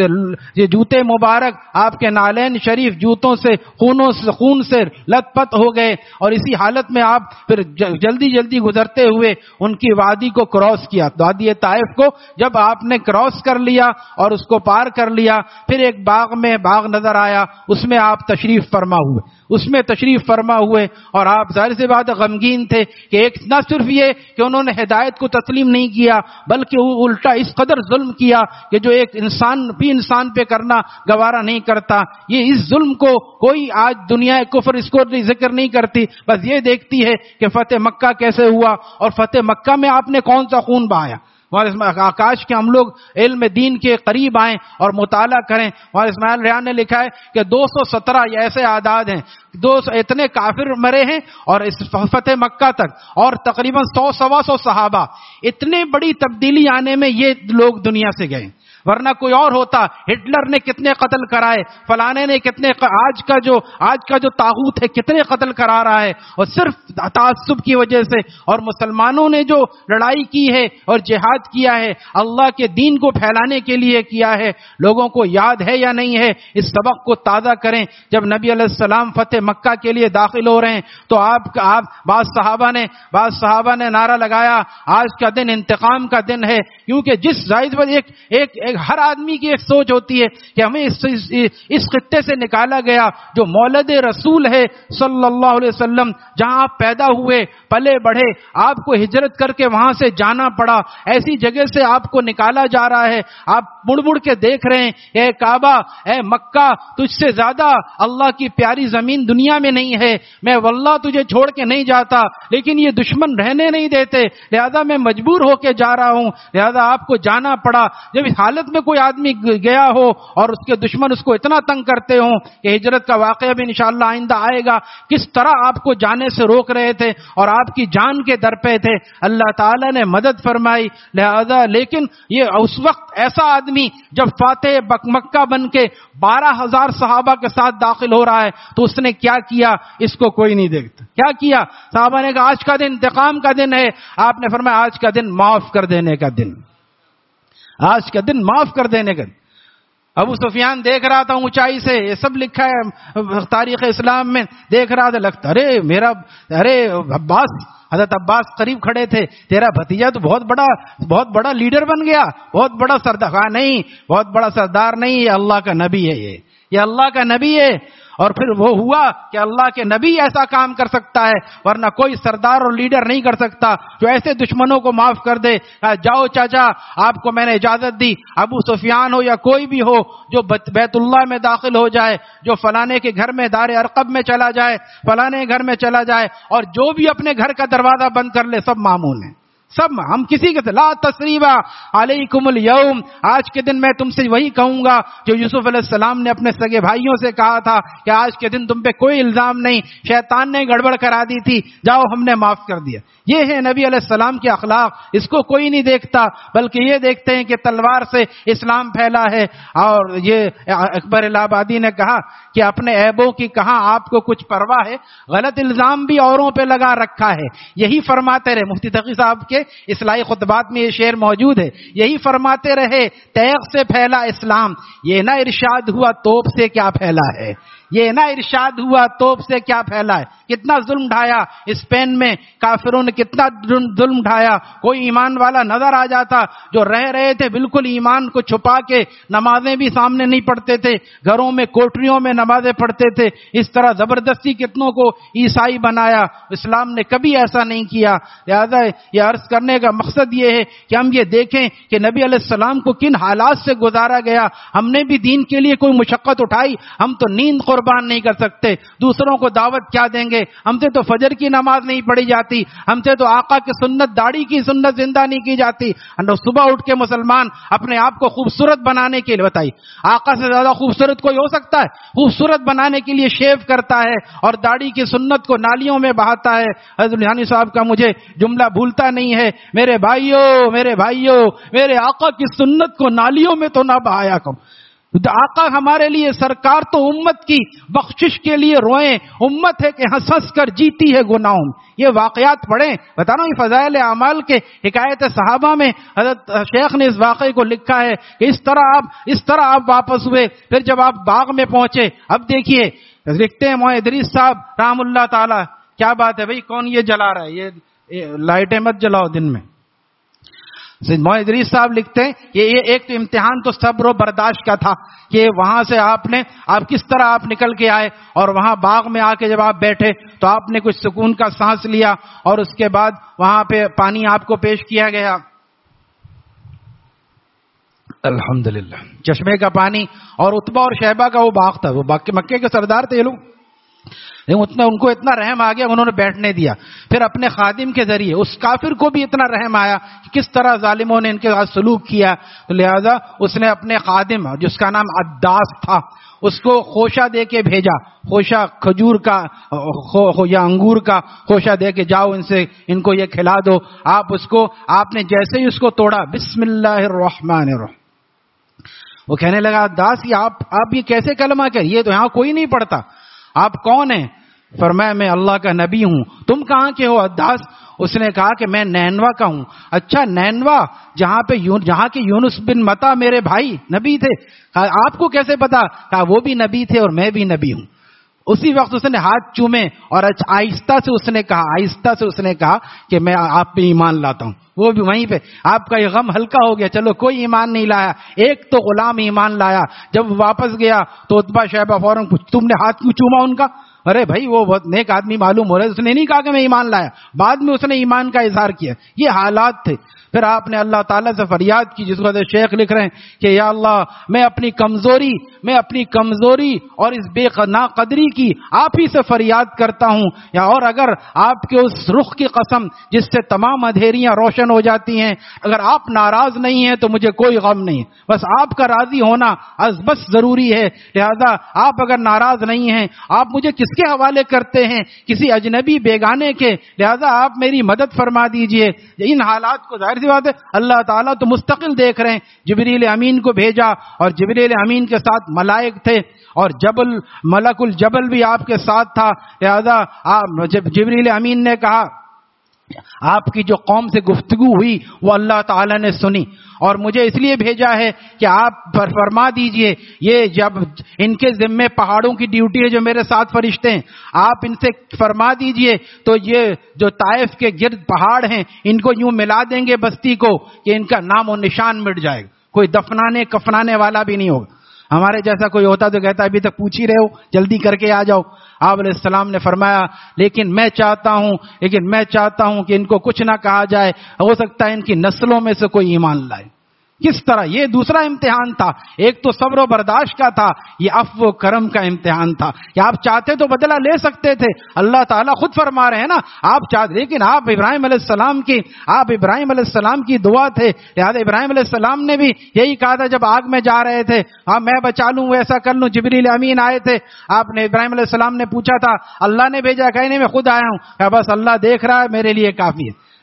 Speaker 1: یہ جوتے مبارک، آپ کے نالین شریف جوتوں سے خونوں سے خون سے لت پت ہو گئے، اور اسی حالت میں آپ پھر جلدی جلدی گزرتے ہوئے ان کی وادی کو کراس کیا، وادی طائف کو جب آپ نے کراس کر لیا اور اس کو پار کر لیا، پھر ایک باغ میں باغ نظر آیا، اس میں آپ تشریف فرما ہوئے اس میں تشریف فرما ہوئے اور آپ ظاہر سی بات غمگین تھے کہ ایک نہ صرف یہ کہ انہوں نے ہدایت کو تسلیم نہیں کیا، بلکہ وہ الٹا اس قدر ظلم کیا کہ جو ایک انسان بھی انسان پہ کرنا گوارا نہیں کرتا۔ یہ اس ظلم کو کوئی آج دنیا کفر اس کو ذکر نہیں کرتی، بس یہ دیکھتی ہے کہ فتح مکہ کیسے ہوا اور فتح مکہ میں آپ نے کون سا خون بہایا۔ آکاش کے ہم لوگ علم دین کے قریب آئیں اور مطالعہ کریں۔ اور اسماعیل ریحان نے لکھا ہے کہ دو سو سترہ ایسے اعداد ہیں، دو سو اتنے کافر مرے ہیں اور اس فتح مکہ تک، اور تقریباً سو سوا سو صحابہ۔ اتنی بڑی تبدیلی آنے میں یہ لوگ دنیا سے گئے، ورنہ کوئی اور ہوتا۔ ہٹلر نے کتنے قتل کرائے، فلانے نے کتنے، آج کا جو آج کا جو طاغوت ہے کتنے قتل کرا رہا ہے، اور صرف تعصب کی وجہ سے۔ اور مسلمانوں نے جو لڑائی کی ہے اور جہاد کیا ہے، اللہ کے دین کو پھیلانے کے لیے کیا ہے، لوگوں کو یاد ہے یا نہیں ہے؟ اس سبق کو تازہ کریں۔ جب نبی علیہ السلام فتح مکہ کے لیے داخل ہو رہے ہیں تو آپ آپ بعض صحابہ نے بعض صحابہ نے نعرہ لگایا، آج کا دن انتقام کا دن ہے، کیونکہ جس ظاہر ایک ایک ایک ہر آدمی کی ایک سوچ ہوتی ہے کہ ہمیں اس اس خطے سے نکالا گیا جو مولد رسول ہے صلی اللہ علیہ وسلم، جہاں آپ پیدا ہوئے پلے بڑھے، آپ کو ہجرت کر کے وہاں سے جانا پڑا، ایسی جگہ سے آپ کو نکالا جا رہا ہے، آپ مڑ مڑ کے دیکھ رہے ہیں، اے کعبہ، اے مکہ، تجھ سے زیادہ اللہ کی پیاری زمین دنیا میں نہیں ہے، میں واللہ تجھے چھوڑ کے نہیں جاتا، لیکن یہ دشمن رہنے نہیں دیتے، لہذا میں مجبور ہو کے جا رہا ہوں، لہذا آپ کو جانا پڑا۔ جب اس حالت میں کوئی آدمی گیا ہو اور اس کے دشمن اس کو اتنا تنگ کرتے ہوں کہ ہجرت کا واقعہ بھی انشاءاللہ آئندہ آئے گا، کس طرح آپ کو جانے سے روک رہے تھے اور آپ کی جان کے در پہ تھے، اللہ تعالیٰ نے مدد فرمائی۔ لہذا لیکن یہ اس وقت ایسا آدمی جب فاتح مکہ بن کے بارہ ہزار صحابہ کے ساتھ داخل ہو رہا ہے تو اس نے کیا کیا، اس کو کوئی نہیں دیکھتا۔ کیا کیا؟ صحابہ نے کہا آج کا دن انتقام کا دن ہے، آپ نے فرمایا آج کا دن معاف کر دینے کا دن، آج کا دن معاف کر دینے کا۔ ابو سفیان دیکھ رہا تھا اونچائی سے، یہ سب لکھا ہے تاریخ اسلام میں، دیکھ رہا تھا، لگتا ارے میرا ارے عباس، حضرت عباس قریب کھڑے تھے، تیرا بھتیجا تو بہت بڑا بہت بڑا لیڈر بن گیا، بہت بڑا سردار۔ نہیں، بہت بڑا سردار نہیں، یہ اللہ کا نبی ہے، یہ یہ اللہ کا نبی ہے۔ اور پھر وہ ہوا کہ اللہ کے نبی ایسا کام کر سکتا ہے، ورنہ کوئی سردار اور لیڈر نہیں کر سکتا، جو ایسے دشمنوں کو معاف کر دے۔ جاؤ چاچا، آپ کو میں نے اجازت دی، ابو سفیان ہو یا کوئی بھی ہو جو بیت اللہ میں داخل ہو جائے، جو فلانے کے گھر میں دار ارقب میں چلا جائے، فلانے گھر میں چلا جائے، اور جو بھی اپنے گھر کا دروازہ بند کر لے، سب معمول ہیں، سب۔ ہم کسی کے لا تسریبا علیکم اليوم، آج کے دن میں تم سے وہی کہوں گا جو یوسف علیہ السلام نے اپنے سگے بھائیوں سے کہا تھا کہ آج کے دن تم پہ کوئی الزام نہیں، شیطان نے گڑبڑ کرا دی تھی، جاؤ ہم نے معاف کر دیا۔ یہ ہے نبی علیہ السلام کے اخلاق، اس کو کوئی نہیں دیکھتا، بلکہ یہ دیکھتے ہیں کہ تلوار سے اسلام پھیلا ہے۔ اور یہ اکبر الہ آبادی نے کہا کہ اپنے عیبوں کی کہاں آپ کو کچھ پرواہ ہے، غلط الزام بھی اوروں پہ لگا رکھا ہے۔ یہی فرماتے رہے، مفتی تقی صاحب کے اصلاحی خطبات میں یہ شعر موجود ہے، یہی فرماتے رہے، تیغ سے پھیلا اسلام، یہ نہ ارشاد ہوا توپ سے کیا پھیلا ہے، یہ نہ ارشاد ہوا توپ سے کیا پھیلا ہے، کتنا ظلم ڈھایا اسپین میں کافروں نے، کتنا ظلم ڈھایا. کوئی ایمان والا نظر آ جاتا جو رہ رہے تھے بالکل ایمان کو چھپا کے، نمازیں بھی سامنے نہیں پڑھتے تھے، گھروں میں کوٹریوں میں نمازیں پڑھتے تھے. اس طرح زبردستی کتنوں کو عیسائی بنایا. اسلام نے کبھی ایسا نہیں کیا. لہذا یہ عرض کرنے کا مقصد یہ ہے کہ ہم یہ دیکھیں کہ نبی علیہ السلام کو کن حالات سے گزارا گیا. ہم نے بھی دین کے لیے کوئی مشقت اٹھائی. ہم تو نیند قربان نہیں کر سکتے، دوسروں کو دعوت کیا دیں گے؟ ہم سے تو فجر کی نماز نہیں پڑھی جاتی، ہم سے تو آقا کی سنت، داڑھی کی سنت زندہ نہیں کی جاتی. صبح اٹھ کے مسلمان اپنے آپ کو خوبصورت بنانے کے لیے، بتائی آقا سے زیادہ خوبصورت کوئی ہو سکتا ہے؟ خوبصورت بنانے کے لیے شیو کرتا ہے اور داڑھی کی سنت کو نالیوں میں بہاتا ہے. حضرت لدھیانوی صاحب کا مجھے جملہ بھولتا نہیں ہے، میرے بھائیوں میرے بھائیوں میرے آقا کی سنت کو نالیوں میں تو نہ بہایا کرو. آقا ہمارے لیے سرکار تو امت کی بخشش کے لیے روئیں، امت ہے کہ ہنس ہنس کر جیتی ہے گناہوں. یہ واقعات پڑھیں، بتا رہا ہوں فضائل اعمال کے حکایت صحابہ میں حضرت شیخ نے اس واقعے کو لکھا ہے کہ اس طرح آپ اس طرح آپ واپس ہوئے. پھر جب آپ باغ میں پہنچے، اب دیکھیے لکھتے ہیں مولانا ادریس صاحب رحم اللہ تعالی، کیا بات ہے بھائی، کون یہ جلا رہا ہے؟ یہ لائٹیں مت جلاؤ دن میں. مولانا ادریس صاحب لکھتے ہیں کہ یہ ایک تو امتحان تو صبر و برداشت کا تھا کہ وہاں سے آپ نے آپ کس طرح آپ نکل کے آئے اور وہاں باغ میں آ کے جب آپ بیٹھے تو آپ نے کچھ سکون کا سانس لیا اور اس کے بعد وہاں پہ پانی آپ کو پیش کیا گیا، الحمدللہ چشمے کا پانی. اور عتبہ اور شیبہ کا وہ باغ تھا، وہ باغ مکے کے سردار تھے یہ لوگ. اتنا ان کو اتنا رحم آ گیا انہوں نے بیٹھنے دیا. پھر اپنے خادم کے ذریعے اس کافر کو بھی اتنا رحم آیا کہ کس طرح ظالموں نے ان کے ساتھ سلوک کیا، تو لہذا اس نے اپنے خادم جس کا نام عداس تھا اس کو خوشہ دے کے بھیجا، خوشہ کھجور کا یا انگور کا خوشہ دے کے جاؤ ان سے ان کو یہ کھلا دو. آپ اس کو آپ نے جیسے ہی اس کو توڑا، بسم اللہ الرحمن الرحیم، وہ کہنے لگا عداس یہ آپ آپ یہ کیسے کلمہ کہ یہ تو یہاں کوئی نہیں پڑھتا، آپ کون ہیں؟ فرمایا میں اللہ کا نبی ہوں. تم کہاں کے ہو عداس؟ اس نے کہا کہ میں نینوا کا ہوں. اچھا نینوا، جہاں پہ جہاں کے یونس بن متا میرے بھائی نبی تھے. آپ کو کیسے پتا؟ کہا وہ بھی نبی تھے اور میں بھی نبی ہوں. اسی وقت اس نے ہاتھ چومے اور آہستہ سے اس نے کہا آہستہ سے اس نے کہا کہ میں آپ پہ ایمان لاتا ہوں. وہ بھی وہیں پہ آپ کا یہ غم ہلکا ہو گیا، چلو کوئی ایمان نہیں لایا، ایک تو غلام ایمان لایا. جب واپس گیا تو عتبہ شیبہ فوراً تم نے ہاتھ کیوں چوما ان کا؟ ارے بھائی وہ بہت نیک آدمی معلوم ہو رہا ہے، اس نے نہیں کہا کہ میں ایمان لایا، بعد میں اس نے ایمان کا اظہار کیا. یہ حالات تھے. پھر آپ نے اللہ تعالیٰ سے فریاد کی، جس کو شیخ لکھ رہے ہیں کہ یا اللہ میں اپنی کمزوری میں اپنی کمزوری اور اس بے ناقدری کی آپ ہی سے فریاد کرتا ہوں، یا اور اگر آپ کے اس رخ کی قسم جس سے تمام اندھیریاں روشن ہو جاتی ہیں، اگر آپ ناراض نہیں ہیں تو مجھے کوئی غم نہیں، بس آپ کا راضی ہونا از بس ضروری ہے. لہذا آپ اگر ناراض نہیں ہیں، آپ مجھے کس کے حوالے کرتے ہیں؟ کسی اجنبی بیگانے کے. لہذا آپ میری مدد فرما دیجئے. ان حالات کو ظاہر سی بات ہے اللہ تعالیٰ تو مستقل دیکھ رہے ہیں. جبریل امین کو بھیجا اور جبریل امین کے ساتھ ملائک تھے اور جبل ملک الجبل بھی آپ کے ساتھ تھا. لہذا جبریل امین نے کہا آپ کی جو قوم سے گفتگو ہوئی وہ اللہ تعالیٰ نے سنی اور مجھے اس لیے بھیجا ہے کہ آپ فرما دیجئے یہ جب ان کے ذمے پہاڑوں کی ڈیوٹی ہے جو میرے ساتھ فرشتے ہیں، آپ ان سے فرما دیجئے تو یہ جو طائف کے گرد پہاڑ ہیں ان کو یوں ملا دیں گے بستی کو کہ ان کا نام و نشان مٹ جائے گا، کوئی دفنانے کفنانے والا بھی نہیں ہوگا. ہمارے جیسا کوئی ہوتا تو کہتا ابھی تک پوچھ ہی رہے ہو، جلدی کر کے آ جاؤ. آپ علیہ السلام نے فرمایا لیکن میں چاہتا ہوں لیکن میں چاہتا ہوں کہ ان کو کچھ نہ کہا جائے، ہو سکتا ہے ان کی نسلوں میں سے کوئی ایمان لائے. کس طرح یہ دوسرا امتحان تھا. ایک تو صبر و برداشت کا تھا، یہ عفو و کرم کا امتحان تھا کہ آپ چاہتے تو بدلہ لے سکتے تھے. اللہ تعالیٰ خود فرما رہے ہیں نا آپ چاہتے، لیکن آپ ابراہیم علیہ السلام کی آپ ابراہیم علیہ السلام کی دعا تھے. لہٰذا ابراہیم علیہ السلام نے بھی یہی کہا تھا جب آگ میں جا رہے تھے، ہاں میں بچا لوں ایسا کر لوں. جبریل امین آئے تھے، آپ نے ابراہیم علیہ السلام نے پوچھا تھا اللہ نے بھیجا، کہنے میں خود آیا ہوں. کہا بس اللہ دیکھ رہا ہے میرے لیے کافی ہے.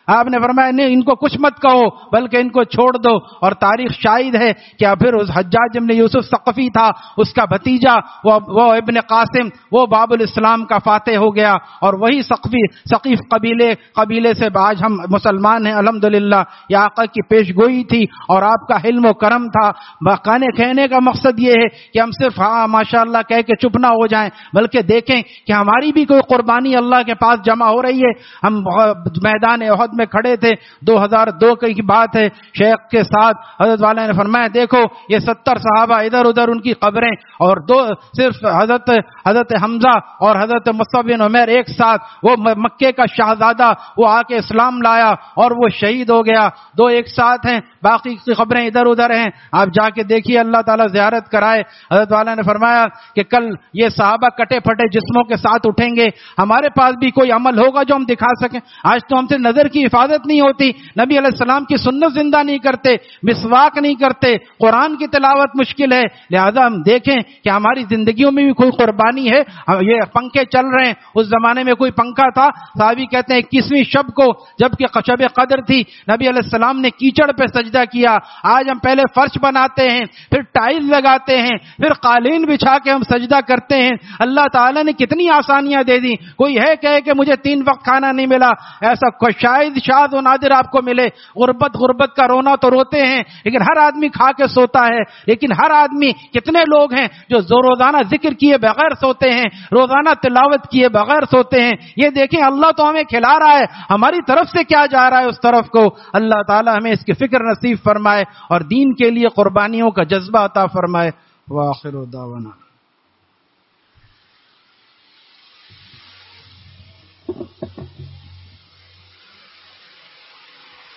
Speaker 1: آپ نے فرمایا نہیں ان کو کچھ مت کہو بلکہ ان کو چھوڑ دو. اور تاریخ شاہد ہے کہ پھر اس حجاج ابن یوسف ثقفی تھا, اس کا بھتیجا وہ, وہ ابن قاسم وہ باب الاسلام کا فاتح ہو گیا, اور وہی ثقفی ثقیف قبیلے قبیلے سے آج ہم مسلمان ہیں الحمدللہ. یہ آقا کی پیش گوئی تھی اور آپ کا حلم و کرم تھا. کہنے کہنے کا مقصد یہ ہے کہ ہم صرف ہاں ماشاءاللہ کہہ کے چپ نہ ہو جائیں, بلکہ دیکھیں کہ ہماری بھی کوئی قربانی اللہ کے پاس جمع ہو رہی ہے. ہم میدان احد میں کھڑے تھے, دو ہزار دو کی بات ہے, شیخ کے ساتھ حضرت والا نے فرمایا دیکھو یہ ستر صحابہ ادھر ادھر ان کی قبریں, اور دو صرف حضرت حضرت حمزہ اور حضرت مصعب بن عمیر ایک ساتھ, وہ مکے کا شہزادہ وہ آ کے اسلام لایا اور وہ شہید ہو گیا, دو ایک ساتھ ہیں, باقی کی خبریں ادھر ادھر ہیں. آپ جا کے دیکھیے, اللہ تعالیٰ زیارت کرائے. حضرت والا نے فرمایا کہ کل یہ صحابہ کٹے پھٹے جسموں کے ساتھ اٹھیں گے, ہمارے پاس بھی کوئی عمل ہوگا جو ہم دکھا سکیں. آج تو ہم سے نظر کی حفاظت نہیں ہوتی, نبی علیہ السلام کی سنت زندہ نہیں کرتے, مسواک نہیں کرتے, قرآن کی تلاوت مشکل ہے. لہذا ہم دیکھیں کہ ہماری زندگیوں میں بھی کوئی قربانی ہے. یہ پنکھے چل رہے ہیں, اس زمانے میں کوئی پنکھا تھا؟ صحابی کہتے ہیں اکیسویں شب کو جب کہ شب قدر تھی, نبی علیہ السلام نے کیچڑ پہ سجدہ کیا. آج ہم پہلے فرش بناتے ہیں, پھر ٹائل لگاتے ہیں, پھر قالین بچھا کے ہم سجدہ کرتے ہیں. اللہ تعالیٰ نے کتنی آسانیاں دے دی. کوئی ہے کہے کہ مجھے تین وقت کھانا نہیں ملا, ایسا شاید شاذ و نادر آپ کو ملے. غربت غربت کا رونا تو روتے ہیں, لیکن ہر آدمی کھا کے سوتا ہے. لیکن ہر آدمی, کتنے لوگ ہیں جو روزانہ ذکر کیے بغیر سوتے ہیں, روزانہ تلاوت کیے بغیر سوتے ہیں. یہ دیکھیں اللہ تو ہمیں کھلا رہا ہے, ہماری طرف سے کیا جا رہا ہے اس طرف کو. اللہ تعالی ہمیں اس کی فکر نصیب فرمائے اور دین کے لیے قربانیوں کا جذبہ عطا فرمائے. وآخر دعوانا